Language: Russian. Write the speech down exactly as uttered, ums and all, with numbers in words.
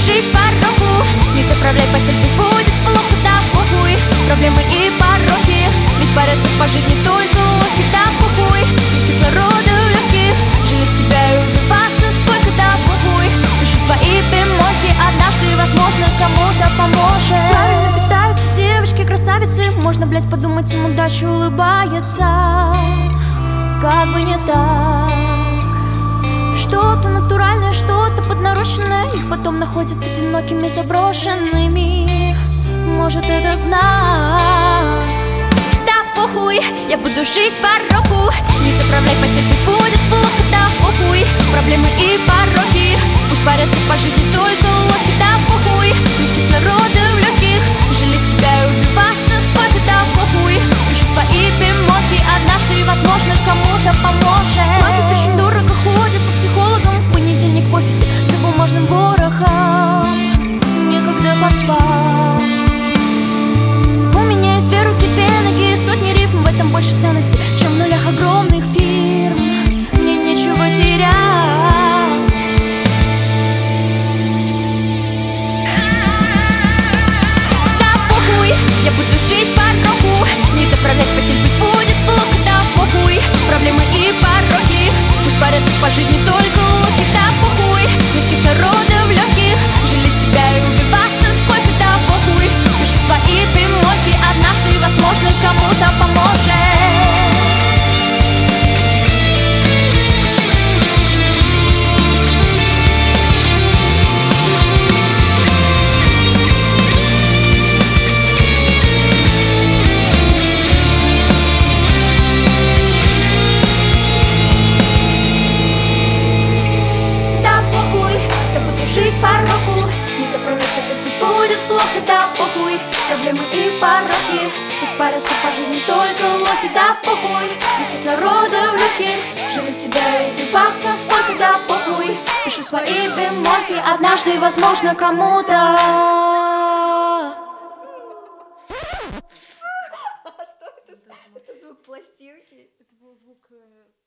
жизнь по кругу. Не заправляй постель, пусть будет плохо, да похуй. Проблемы и пороки, ведь борются по жизни только лохи, да похуй. Нет кислорода в легких, жалеть себя и убиваться сколько, да похуй. Пишу свои бемолки, однажды, возможно, кому-то поможет. Правильно питаются девочки, красавицы. Можно, блять, подумать, им удача улыбается. Как бы не так. Что-то натуральное, что-то поднарощенное. Их потом находят одинокими, заброшенными. Может, это знак? Да похуй, я буду жить по року. Не заправляй постель, пусть будет плохо, да похуй. Проблемы и пороки, пусть парятся по жизни только лохи, да похуй. Нет кислорода в легких, жалеть себя и убиваться сколько, да похуй. Пишу свои бемолки, однажды, возможно, кому-то поможет. Платят очень дорого, ходят по психологам в понедельник в офисе за бумажным ворохом. Некогда поспать. У меня есть две руки, две ноги, сотни рифм. В этом больше ценности, чем в нулях огромных фирм. Мне нечего терять. Да похуй, я буду жить по року. Не заправлять постель, пусть будет плохо, да похуй. Проблемы и пороки, пусть парятся по жизни только лохи, да похуй. Нет кислорода в легких, жалеть себя и убиваться сколько, да похуй. Пишу свои бемолки, однажды, возможно, кому-то поможет. Жить по року, не заправлять постель, пусть будет плохо, да похуй. Проблемы и пороки, пусть парятся по жизни только лохи, да похуй. Нет кислорода в легких, жалеть себя и убиваться сколько, да похуй. Пишу свои бемолки, однажды, возможно, кому-то. Что это? Это звук пластинки. Это был звук